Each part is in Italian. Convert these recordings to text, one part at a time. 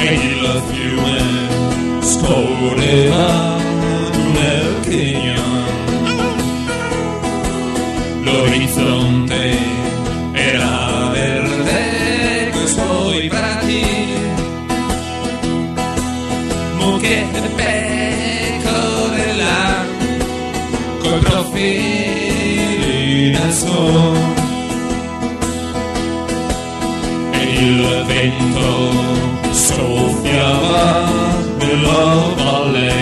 il fiume scorreva nel canyon, l'orizzonte era verde coi suoi prati, mucche e pecore là coi profili nel suo. Il vento soffiava nella valle,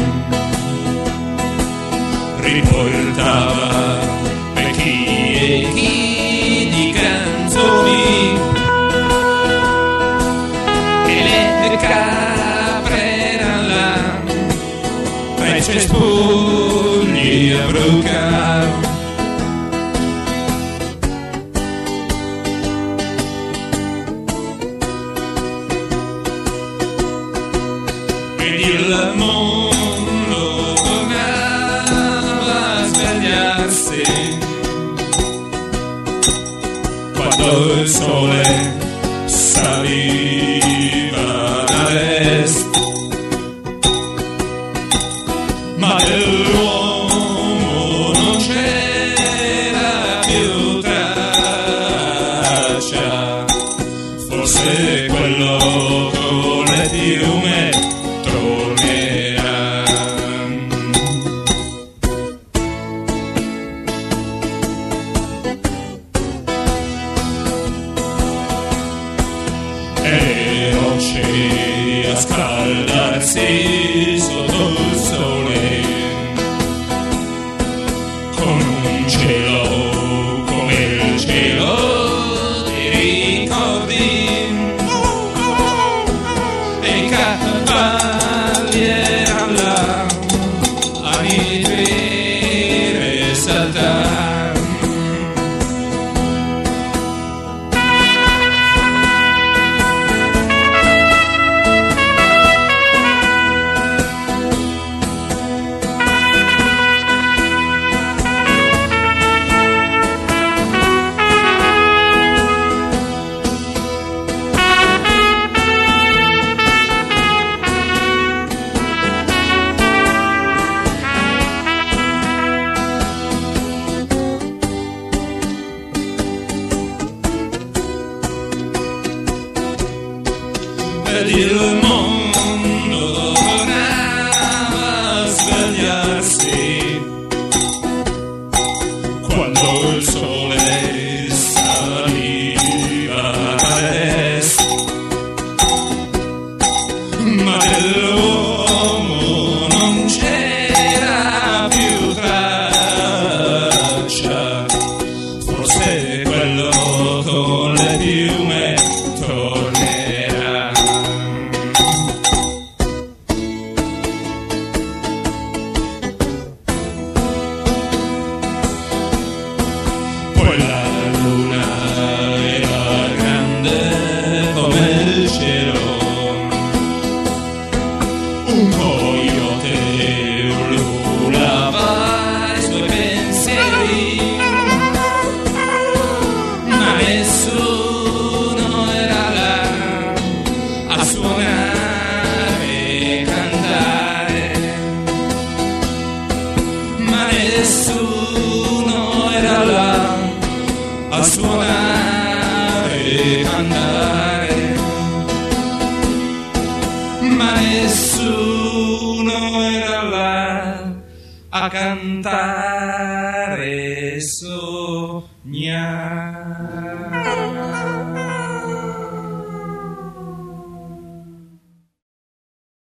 riportava vecchi echi di canzoni, e le capre erano là tra i cespugli a brucare. Il mondo tornava a svegliarsi quando il sole saliva da est, ma dell'uomo non c'era più traccia, forse quello con le piume tornerà. E le rocce a scaldarsi sotto il sole, con un cielo come il cielo di ricordi, e i cavalli erano là a nitrire e saltare. Ed il mondo tornava a svegliarsi quando il sole saliva da est, ma dell'uomo non c'era più traccia, forse quello con le piume tornerà. La luna era grande come il cielo, un coyote ululava i suoi pensieri, ma nessuno era là a suonare e cantare, ma nessuno era là a suonare e cantare, ma nessuno era là a cantare e sognare.